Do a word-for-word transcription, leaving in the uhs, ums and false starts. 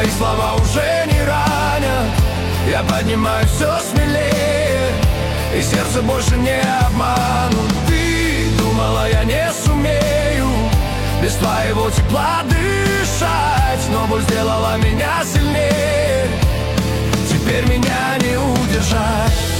твои слова уже не ранят. Я поднимаюсь все смелее, и сердце больше не обманут. Ты думала, я не сумею без твоего тепла дышать, но боль сделала меня сильнее, теперь меня не удержать.